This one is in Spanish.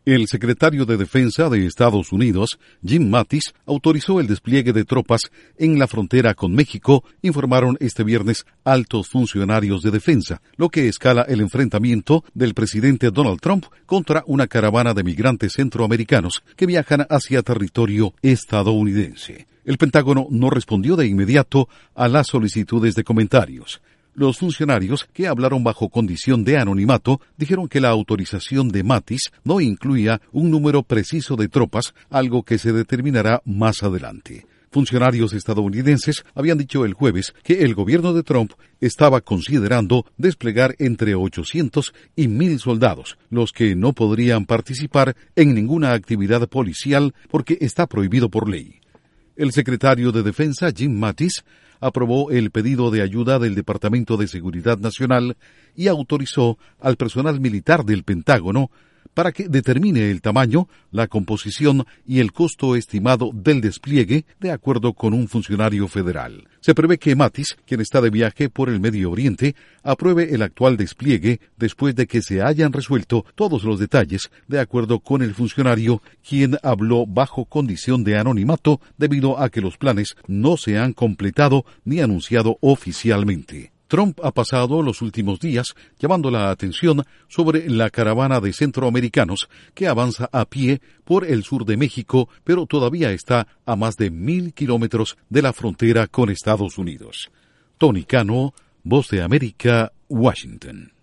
El secretario de Defensa de Estados Unidos, Jim Mattis, autorizó el despliegue de tropas en la frontera con México, informaron este viernes altos funcionarios de defensa, lo que escala el enfrentamiento del presidente Donald Trump contra una caravana de migrantes centroamericanos que viajan hacia territorio estadounidense. El Pentágono no respondió de inmediato a las solicitudes de comentarios. Los funcionarios, que hablaron bajo condición de anonimato, dijeron que la autorización de Mattis no incluía un número preciso de tropas, algo que se determinará más adelante. Funcionarios estadounidenses habían dicho el jueves que el gobierno de Trump estaba considerando desplegar entre 800 y 1,000 soldados, los que no podrían participar en ninguna actividad policial porque está prohibido por ley. El secretario de Defensa, Jim Mattis, aprobó el pedido de ayuda del Departamento de Seguridad Nacional y autorizó al personal militar del Pentágono para que determine el tamaño, la composición y el costo estimado del despliegue, de acuerdo con un funcionario federal. Se prevé que Mattis, quien está de viaje por el Medio Oriente, apruebe el actual despliegue después de que se hayan resuelto todos los detalles, de acuerdo con el funcionario, quien habló bajo condición de anonimato debido a que los planes no se han completado ni anunciado oficialmente. Trump ha pasado los últimos días llamando la atención sobre la caravana de centroamericanos que avanza a pie por el sur de México, pero todavía está a más de 1,000 kilómetros de la frontera con Estados Unidos. Tony Cano, Voz de América, Washington.